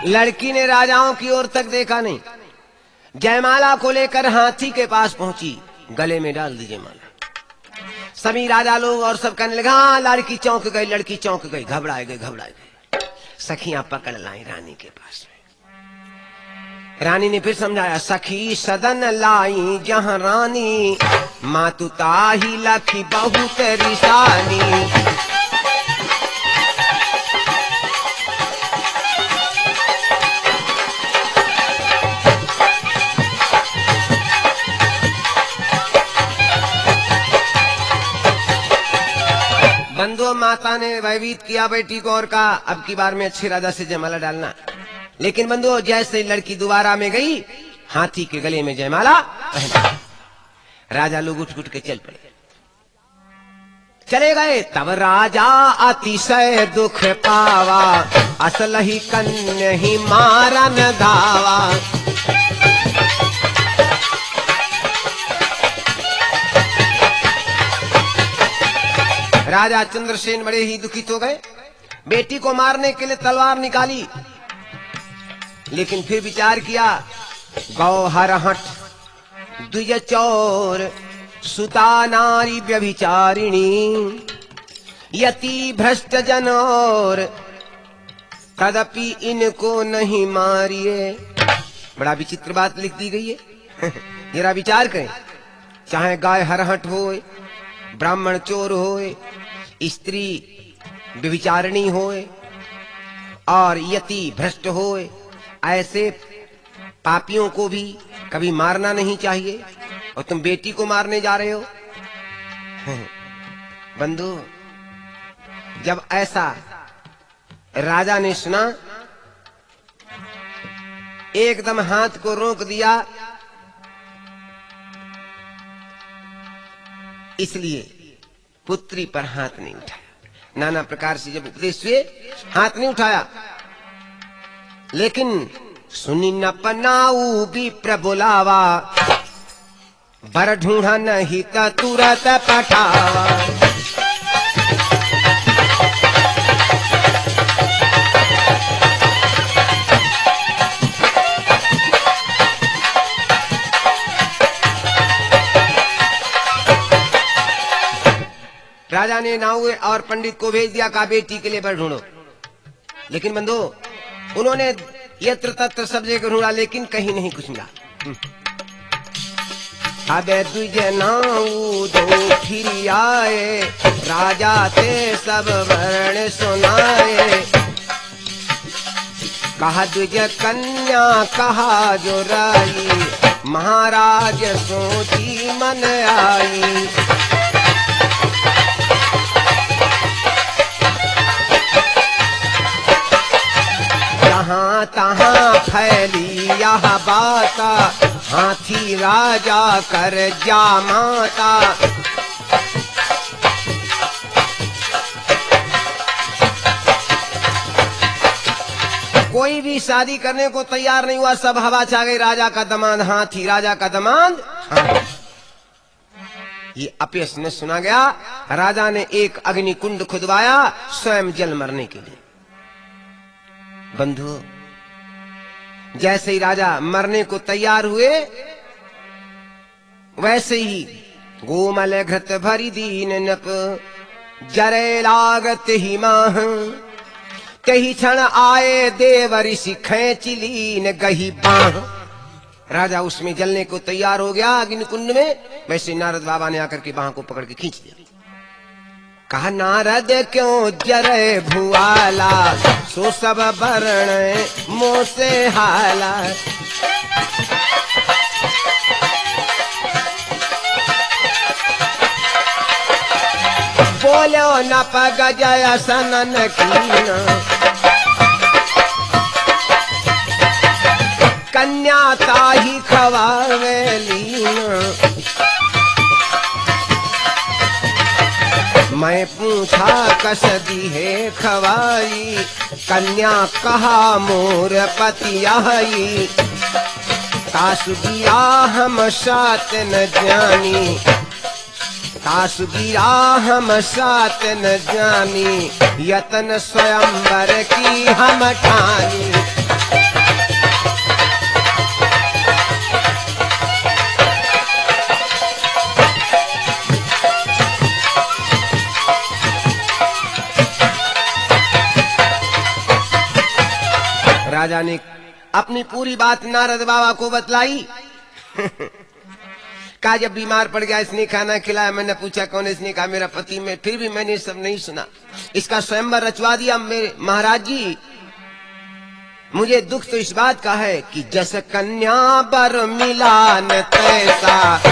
लड़की ने राजाओं की ओर तक देखा नहीं, जयमाला को लेकर हाथी के पास पहुंची, गले में डाल दी जयमाला। सभी राजा लोग और सब कहने लगा, हाँ लड़की चौंक गई, लड़की चौंक गई, घबराए गए। सखियां पकड़ लाई रानी के पास में। रानी ने फिर समझाया, सखी सदन लाई जहां रानी, मातु ताही लखी बहुत रिसानी। बंधु माता ने भयभीत किया बेटी को और कहा, अब की बार में अच्छे राजा से जयमाला डालना। लेकिन बंधु जैसे लड़की दोबारा में गई, हाथी के गले में जयमाला पहना। राजा लोग उठ उठ के चल पड़े, चले गए। तब राजा अतिशय दुख पावा, असल ही कन्या ही मारन धावा। राजा चंद्रसेन बड़े ही दुखित हो गए, बेटी को मारने के लिए तलवार निकाली, लेकिन फिर विचार किया, गौहर हठ द्विज चोर सुता नारी व्यभिचारिणी, यति भ्रष्ट जनोर कदपि इनको नहीं मारिए। बड़ा विचित्र बात लिख दी गई है। जरा विचार करें, चाहे गाय हरहट होए, ब्राह्मण चोर होए, स्त्री व्यभिचारिणी होए और यति भ्रष्ट होए, ऐसे पापियों को भी कभी मारना नहीं चाहिए, और तुम बेटी को मारने जा रहे हो। बंधु जब ऐसा राजा ने सुना, एकदम हाथ को रोक दिया। इसलिए पुत्री पर हाथ नहीं उठाया। नाना प्रकार से जब उपदेश हुए, हाथ नहीं उठाया। लेकिन सुनी न पनाऊ भी प्रबुलावा, बर ढूंढा नहीं त तुरत पठावा। राजा ने नाऊ और पंडित को भेज दिया, कहा बेटी के लिए बर ढूंढो। लेकिन बंधु उन्होंने यत्र तत्र सब जगह ढूंढा, लेकिन कहीं नहीं कुछ मिला। अबे तुझे नाऊ दो फिर आए, राजा ते सब वर्ण सुनाए। कहा तुझे कन्या कहा जो राई, महाराज सोची मन आई। जहाँ तहाँ फैली यह बात, हाथी राजा कर जा माता। कोई भी शादी करने को तैयार नहीं हुआ, सब हवा छा गई। राजा का दामाद हाथी, राजा का दामाद हाथी। ये अपयश न सुना गया। राजा ने एक अग्नि कुंड खुदवाया स्वयं जल मरने के लिए। बंधु जैसे ही राजा मरने को तैयार हुए, वैसे ही गोमल घृत भरी दीन नप, जरे लागत ही माह। कही क्षण आए देव ऋषि खेच लीन गही बाह। राजा उसमें जलने को तैयार हो गया अग्नि कुंड में, वैसे नारद बाबा ने आकर के बाह को पकड़ के खींच दिया। कहा नारद क्यों जरे भुआला, सो सब वर्ण मोह से हाला। बोलो न पग जय सनन कीना, कन्या ताही खवावे लीना। मैं पूछा कस दी है खवाई, कन्या कहा मोर पति आई। कासु गिरा हम सात न जानी, कासु गिरा हम सात न जानी। यतन स्वयंवर की हम ठानी। राजा ने अपनी पूरी बात नारद बाबा को बतलाई। कहा जब बीमार पड़ गया, इसने खाना खिलाया, मैंने पूछा कौन, इसने कहा मेरा पति, में फिर भी मैंने सब नहीं सुना, इसका स्वयंवर रचवा दिया। मेरे महाराज जी, मुझे दुख तो इस बात का है कि जस कन्या बर मिला न तैसा,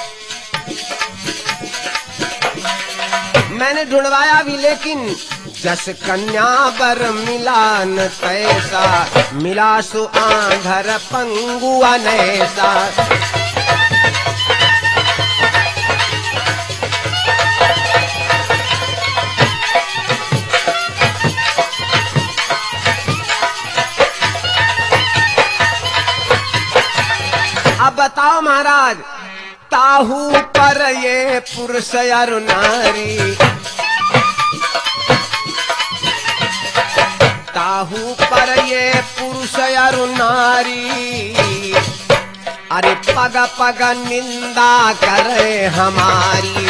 मैंने ढूंढवाया भी लेकिन जस कन्या बर मिला न तैसा, मिला सो आंधर पंगुआ नैसा। अब बताओ महाराज, ताहू पर ये पुरुष अरु नारी, ताहू पर ये पुरुष अरु नारी, अरे पग पग निंदा करे हमारी।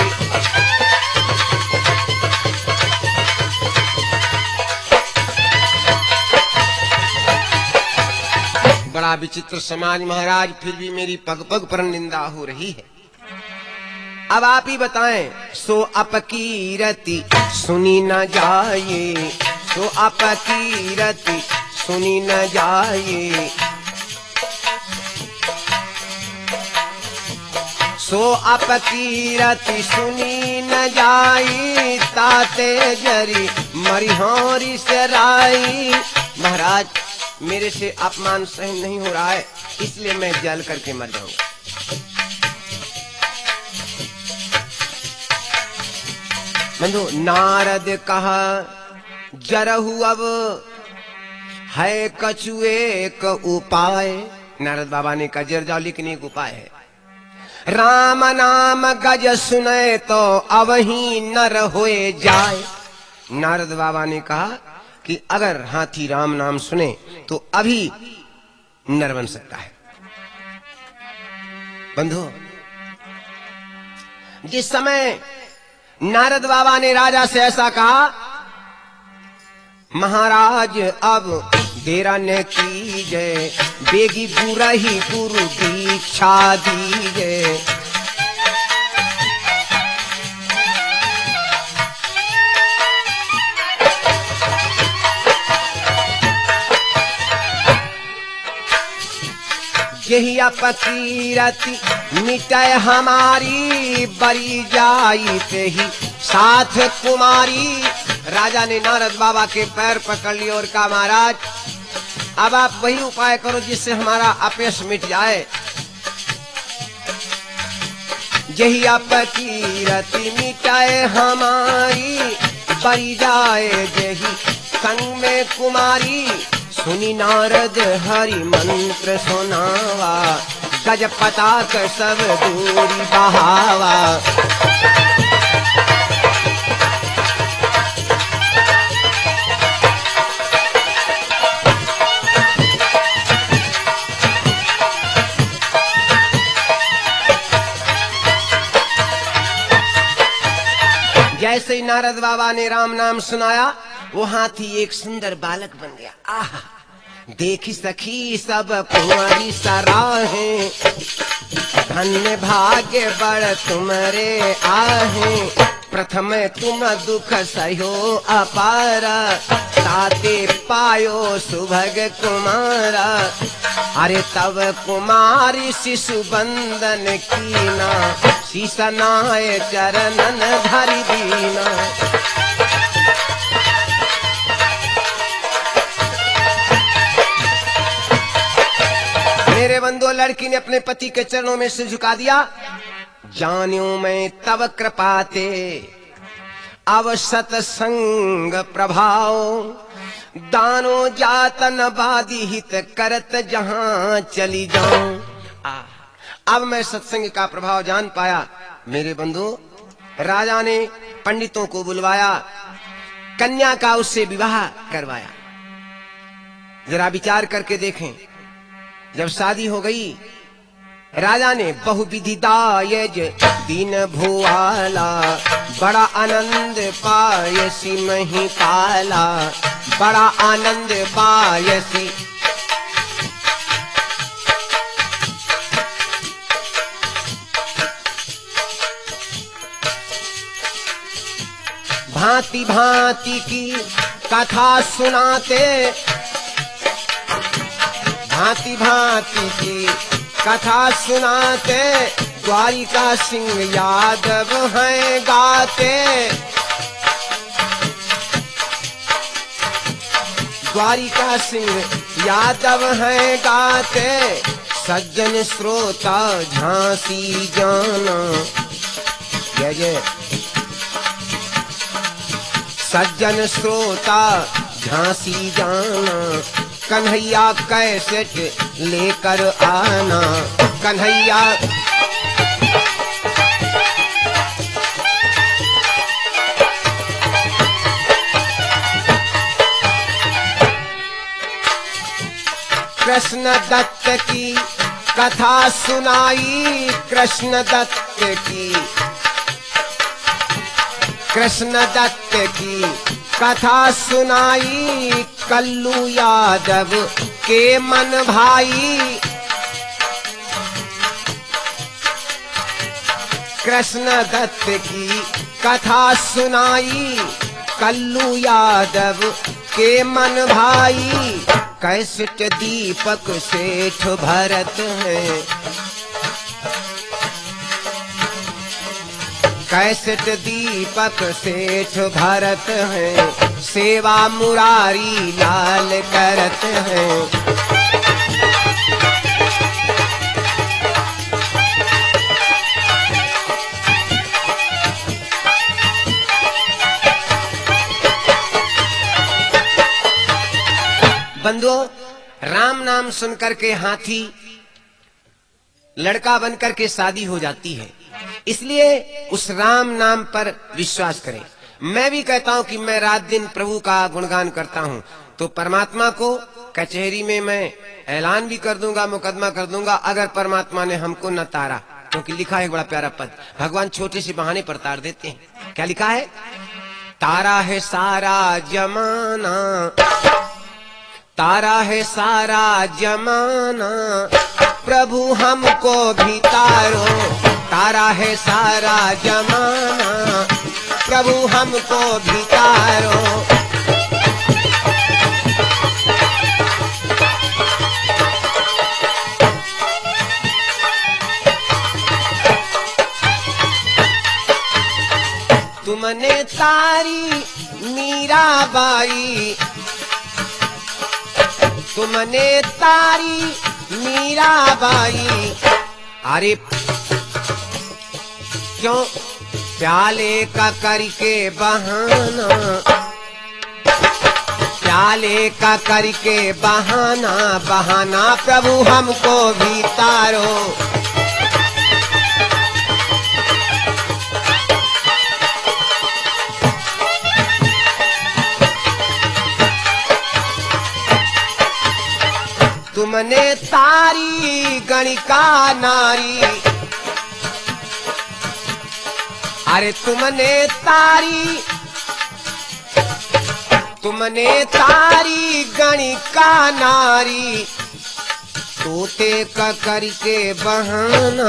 बड़ा विचित्र समाज महाराज, फिर भी मेरी पग पग पर निंदा हो रही है। अब आप ही बताएं, सो अपकीरति सुनी न जाए, सो अपकीरति सुनी न जाए, सो अपकीरति सुनी न जाई, ताते जरी मरिहोरी से राई। महाराज, मेरे से अपमान सहन नहीं हो रहा है, इसलिए मैं जल करके मर जाऊंगा। बंधु, नारद कहा जरहु अब है कछु एक उपाय। नारद बाबा ने कहा जर जाओ, लेकिन एक उपाय है। राम नाम गज सुने तो अवही नर होए जाए। नारद बाबा ने कहा कि अगर हाथी राम नाम सुने तो अभी नर बन सकता है। बंधु, जिस समय नारद बाबा ने राजा से ऐसा कहा, महाराज अब देरा ने कीजे, बेगी बुरा ही गुरु दीक्षा दीजे। यही अपकीरति मिटाए हमारी, बरी जाई ते ही साथ कुमारी। राजा ने नारद बाबा के पैर पकड़ लिए और कहा, महाराज अब आप वही उपाय करो जिससे हमारा अपयश मिट जाए। यही अपकीरति मिटाए हमारी, बरी जाए यही संग में कुमारी। सुनी नारद हरि मंत्र सुनावा, गज पताक सब दूरी बहावा। जैसे ही नारद बाबा ने राम नाम सुनाया, वो हाथी एक सुंदर बालक बन गया। आहा, देखी सखी सब कुंवारी सराहे, धन्य भाग्य बड़ तुम्हारे आहे। प्रथम तुम दुख सहो अपारा, ताते पायो सुभग कुमारा। अरे तब कुमारी शिशु बंदन कीना, शीसनाए चरणन धरि दीना। मेरे बंधु, लड़की ने अपने पति के चरणों में सिर झुका दिया। जान्यूं मैं तब कृपाते, अब सतसंग प्रभाव। दानो जातन बादी हित करत जहां चली जाऊं। अब मैं सत्संग का प्रभाव जान पाया। मेरे बंधु, राजा ने पंडितों को बुलवाया, कन्या का उससे विवाह करवाया। जरा विचार करके देखें, जब शादी हो गई, राजा ने बहुविधि दायज दीन भुआला। बड़ा आनंद पायसी मही पाला, बड़ा आनंद पायसी भांति भांति की कथा सुनाते, भांति भांति की कथा सुनाते, द्वारिका सिंह यादव हैं गाते, द्वारिका सिंह यादव हैं गाते, सज्जन श्रोता झांसी जाना, जय जय। सज्जन श्रोता झांसी जाना, कन्हैया कैसेट लेकर आना, कन्हैया कृष्ण दत्त की कथा सुनाई, कृष्ण दत्त की, कृष्ण दत्त की कथा सुनाई, कल्लू यादव के मन भाई, कृष्ण दत्त की कथा सुनाई, कल्लू यादव के मन भाई, कैसेट दीपक सेठ भरत है, कैसेट दीपक सेठ भरत है, सेवा मुरारी लाल करत हैं। बंधुओं, राम नाम सुनकर के हाथी लड़का बनकर के शादी हो जाती है, इसलिए उस राम नाम पर विश्वास करें। मैं भी कहता हूं कि मैं रात दिन प्रभु का गुणगान करता हूं, तो परमात्मा को कचहरी में मैं ऐलान भी कर दूंगा, मुकदमा कर दूंगा, अगर परमात्मा ने हमको न तारा। क्योंकि लिखा है एक बड़ा प्यारा पद, भगवान छोटे से बहाने पर तार देते हैं। क्या लिखा है? तारा है सारा जमाना, तारा है सारा जमाना, प्रभु हमको भी तारो, तारा है सारा जमाना, प्रभु हमको भी तारो। तुमने तारी मीराबाई, तुमने तारी मीराबाई, अरे क्यों प्याले का करके बहाना, प्याले का करके बहाना, बहाना प्रभु हमको भी तारो। तुमने तारी गणिका नारी, अरे तुमने तारी गणिका नारी, तोते का करके बहाना,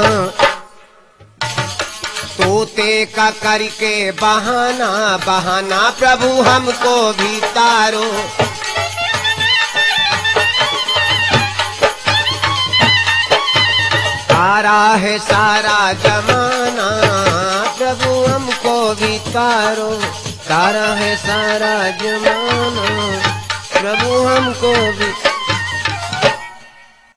तोते का करके बहाना, बहाना प्रभु हमको भी तारो। तारा है सारा जमाना, प्रभु हमको भी तारो, तारा है सारा जमाना, प्रभु हमको भी